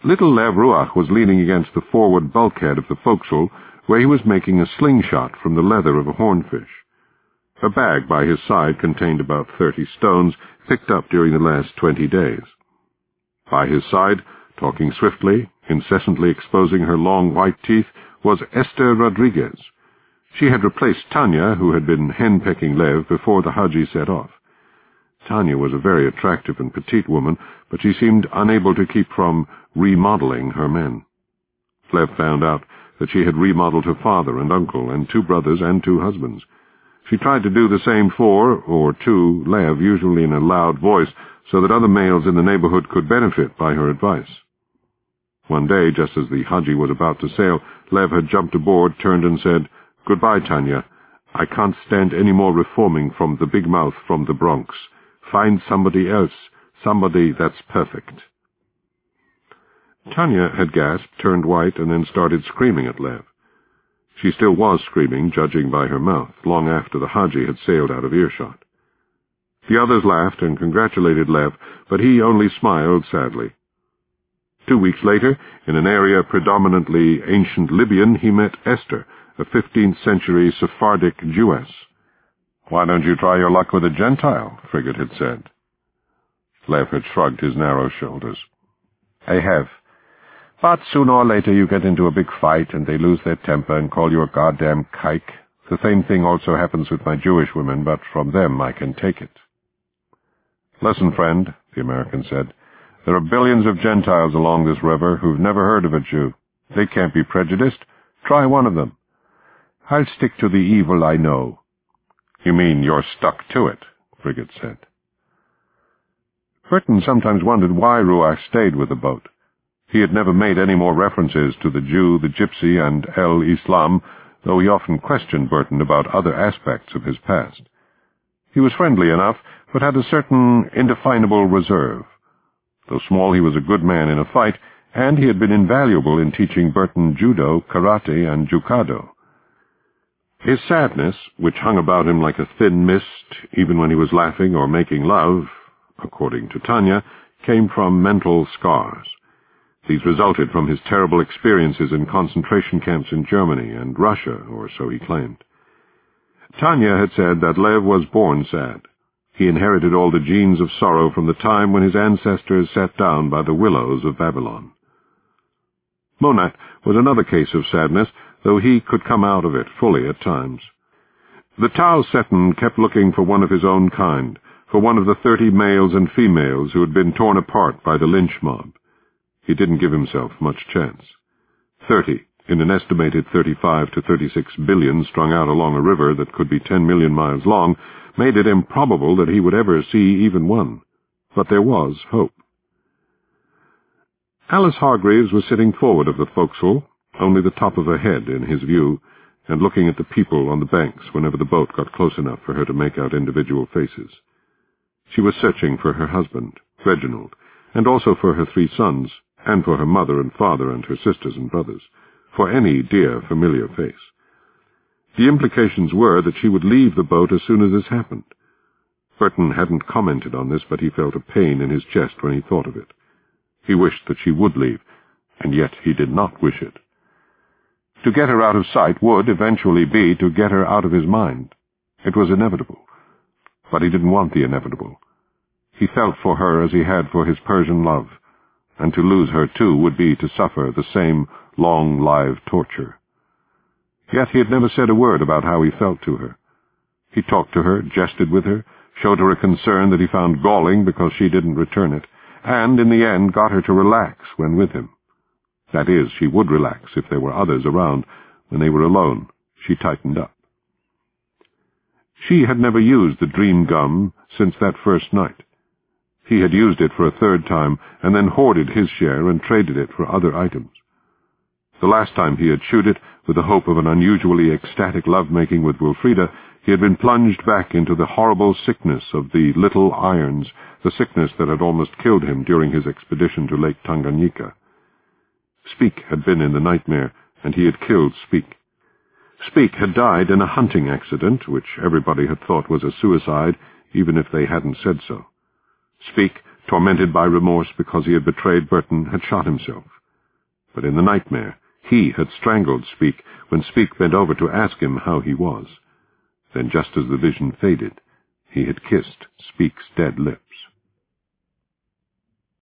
Little Lev Ruach was leaning against the forward bulkhead of the forecastle, where he was making a slingshot from the leather of a hornfish. A bag by his side contained about 30 stones, picked up during the last 20 days. By his side, talking swiftly, incessantly exposing her long white teeth, was Esther Rodriguez. She had replaced Tanya, who had been henpecking Lev before the Haji set off. Tanya was a very attractive and petite woman, but she seemed unable to keep from remodeling her men. Lev found out that she had remodeled her father and uncle and 2 brothers and 2 husbands. She tried to do the same for, or to, Lev, usually in a loud voice, so that other males in the neighborhood could benefit by her advice. One day, just as the Haji was about to sail, Lev had jumped aboard, turned and said, "Goodbye, Tanya. I can't stand any more reforming from the big mouth from the Bronx. Find somebody else, somebody that's perfect." Tanya had gasped, turned white, and then started screaming at Lev. She still was screaming, judging by her mouth, long after the Haji had sailed out of earshot. The others laughed and congratulated Lev, but he only smiled sadly. 2 weeks later, in an area predominantly ancient Libyan, he met Esther, a 15th-century Sephardic Jewess. "Why don't you try your luck with a Gentile?" Frigate had said. Lev had shrugged his narrow shoulders. "I have. But sooner or later you get into a big fight and they lose their temper and call you a goddamn kike. The same thing also happens with my Jewish women, but from them I can take it." "Listen, friend," the American said, "there are billions of Gentiles along this river who've never heard of a Jew. They can't be prejudiced. Try one of them." "I'll stick to the evil I know." "You mean you're stuck to it," Frigate said. Burton sometimes wondered why Ruach stayed with the boat. He had never made any more references to the Jew, the Gypsy, and El-Islam, though he often questioned Burton about other aspects of his past. He was friendly enough, but had a certain indefinable reserve. Though small, he was a good man in a fight, and he had been invaluable in teaching Burton judo, karate, and jukado. His sadness, which hung about him like a thin mist, even when he was laughing or making love, according to Tanya, came from mental scars. These resulted from his terrible experiences in concentration camps in Germany and Russia, or so he claimed. Tanya had said that Lev was born sad. He inherited all the genes of sorrow from the time when his ancestors sat down by the willows of Babylon. Monat was another case of sadness, though he could come out of it fully at times. The Tau Seton kept looking for one of his own kind, for one of the 30 males and females who had been torn apart by the lynch mob. He didn't give himself much chance. 30, in an estimated 35 to 36 billion strung out along a river that could be 10 million miles long, made it improbable that he would ever see even one. But there was hope. Alice Hargreaves was sitting forward of the forecastle, only the top of her head in his view, and looking at the people on the banks whenever the boat got close enough for her to make out individual faces. She was searching for her husband, Reginald, and also for her 3 sons, and for her mother and father and her sisters and brothers, for any dear, familiar face. The implications were that she would leave the boat as soon as this happened. Burton hadn't commented on this, but he felt a pain in his chest when he thought of it. He wished that she would leave, and yet he did not wish it. To get her out of sight would eventually be to get her out of his mind. It was inevitable. But he didn't want the inevitable. He felt for her as he had for his Persian love, and to lose her too would be to suffer the same long, live torture. Yet he had never said a word about how he felt to her. He talked to her, jested with her, showed her a concern that he found galling because she didn't return it, and in the end got her to relax when with him. That is, she would relax if there were others around. When they were alone, she tightened up. She had never used the dream gum since that first night. He had used it for a 3rd time, and then hoarded his share and traded it for other items. The last time he had chewed it, with the hope of an unusually ecstatic love-making with Wilfrida, he had been plunged back into the horrible sickness of the little irons, the sickness that had almost killed him during his expedition to Lake Tanganyika. Speke had been in the nightmare, and he had killed Speke. Speke had died in a hunting accident, which everybody had thought was a suicide, even if they hadn't said so. Speke, tormented by remorse because he had betrayed Burton, had shot himself. But in the nightmare, he had strangled Speke when Speke bent over to ask him how he was. Then, just as the vision faded, he had kissed Speke's dead lips.